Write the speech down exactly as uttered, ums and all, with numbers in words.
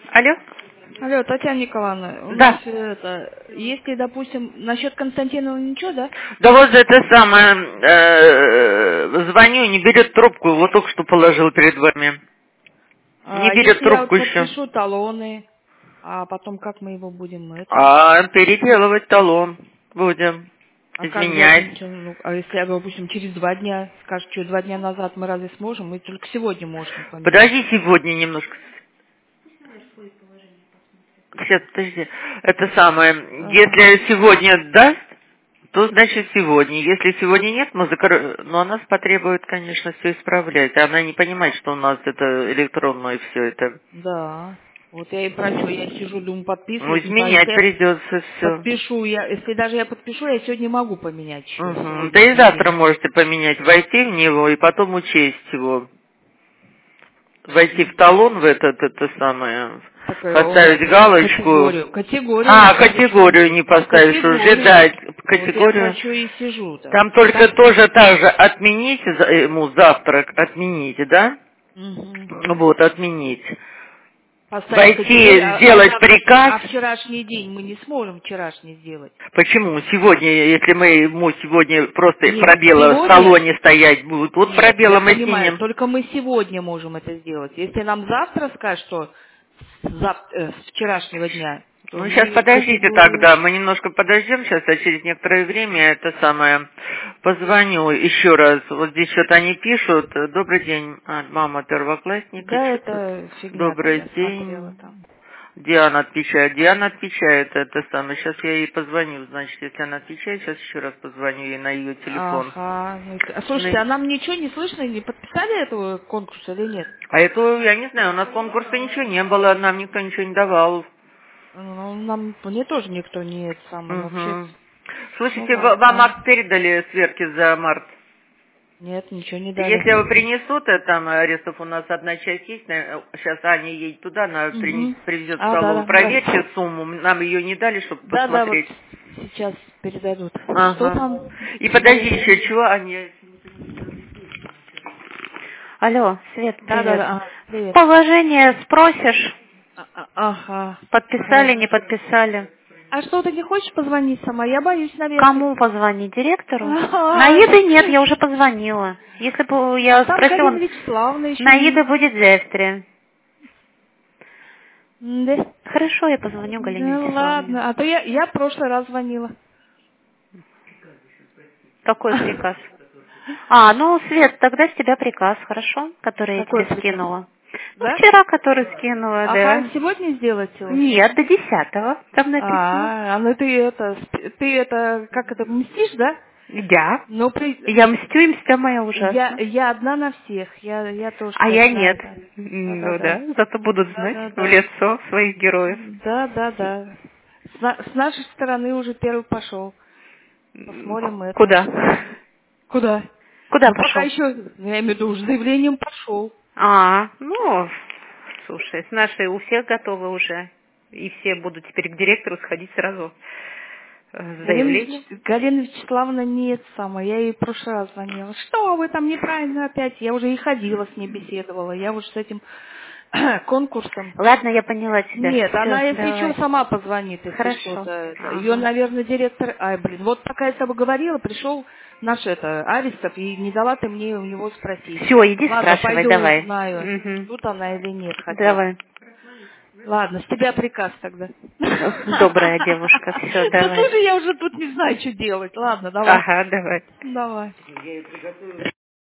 Алло? Алло, Татьяна Николаевна, у Да. нас это, если, допустим, насчет Константинова ничего, да? Да вот это самое, э, звоню, не берет трубку, вот только что положил перед вами. Не А берет если я вот трубку еще. подпишу талоны, а потом как мы его будем это? А переделывать талон будем. А как же, Изменять. ну, а если я, допустим, через два дня, скажешь, что два дня назад мы разве сможем? Мы только сегодня можем поменять. Подожди сегодня немножко. Сейчас, подожди. Это самое, Ага. если сегодня даст, то значит сегодня. Если сегодня нет, мы закр... но она потребует, конечно, все исправлять. Она не понимает, что у нас это электронное все это. Да. Вот я и про что, я сижу, думаю, Ну, подписывать, не по- изменять если я придется все. подпишу, я, если даже я подпишу, я сегодня могу поменять еще, Угу. Да и сегодняшний завтра день. можете поменять, войти в него и потом учесть его. Войти в талон в этот, это самое, Так, э, поставить ой, галочку. категорию, категорию А, надо еще. категорию не Ну, поставишь, уже категорию. дать Вот я про категорию. что и сижу-то. Там только Там, тоже так же отмените за- ему завтрак, отмените, да? мгм. Вот, отменить. Поставить категорию, Войти, а, а сделать завтрашний, приказ. а вчерашний день мы не сможем вчерашний сделать. Почему? Сегодня, если мы ему сегодня просто Нет, пробелы в сегодня, салоне стоять будут, вот нет, я пробелы мы понимаю, снимем. только мы сегодня можем это сделать. Если нам завтра скажут, что с, зав- э, с вчерашнего дня, то Ну, сейчас мы подождите категорию... тогда, мы немножко подождем сейчас, а через некоторое время это самое, позвоню еще раз. Вот здесь что-то они пишут. Добрый день, а, мама первоклассника, Да, что-то. это фигня-то, Добрый я смотрела день. там. Диана отвечает. Диана отвечает, это самое. Сейчас я ей позвоню, значит, если она отвечает, сейчас еще раз позвоню ей на ее телефон. Ага. Ну, а слушайте, Ну, а нам ничего не слышно, не подписали этого конкурса или нет? а это, я не знаю, у нас конкурса ничего не было, нам никто ничего не давал. Ну, нам, мне тоже никто не это самое, вообще. Угу. Ну Слушайте, ва- вам ладно. акт передали сверки за март? Нет, ничего не дали. Если его принесут, э, там арестов у нас одна часть есть, э, сейчас Аня едет туда, она принес- Угу. привезет в А, да, столовую. да, да. Проверьте сумму, нам ее не дали, чтобы Да, да, вот посмотреть. сейчас передадут. Что Ага. там? И подожди еще, чего, Аня? Алло, Свет, Да, да, привет. да. А, привет. Положение спросишь, А, а, ага. подписали, Хорошо. не подписали. А что, ты не хочешь позвонить сама? Я боюсь, наверное. Кому позвонить? Директору? Ага. Наиды нет, я уже позвонила. Если бы А я там спросила, Галина Вячеславовна еще Наида есть. будет завтра. Да. Хорошо, я позвоню Галине Да Вячеславовне. ладно. А то я, я в прошлый раз звонила. Какой приказ? А, ну, Свет, тогда с тебя приказ, хорошо? Который я Какой тебе приказ? скинула. Ну, Да? вчера, который скинула, Ага, да. сегодня сделать его? Нет, до десятого, там написано. А, а ну ты это, сп- ты это, как это, мстишь, да? Я. Ну, при... Я мстю, и мстя моя я, ужасно. я одна на всех, я, я тоже А так я знаю, нет. да. Ну Да-да-да. да, зато будут знать в Да-да-да. лицо своих героев. Да-да-да. С, на- с нашей стороны уже первый пошел. Посмотрим это. Куда? Куда? Куда Ну, пока пошел? еще, я имею в виду, уже заявлением пошел. А, ну, слушай, с нашей у всех готовы уже. И все будут теперь к директору сходить сразу э, с Галина, заявлением. Вяч- Галина Вячеславовна нет самая, я ей в прошлый раз звонила. Что вы там неправильно опять? Я уже и ходила с ней, беседовала. Я уже с этим конкурсом. Ладно, я поняла тебя. Нет, она, Все, если что, давай. сама позвонит, если Хорошо. что-то. Ее, Ага. наверное, директор... Ай, блин, вот пока я с тобой говорила, пришел наш это, Аристов, и не дала ты мне у него спросить. Все, иди Ладно, спрашивай, пойду давай. узнаю, Угу. тут она или нет хотя бы. Давай. Ладно, с тебя приказ тогда. Добрая девушка, все, Ну, давай. слушай, я уже тут не знаю, что делать. Ладно, давай. Ага, давай. Давай.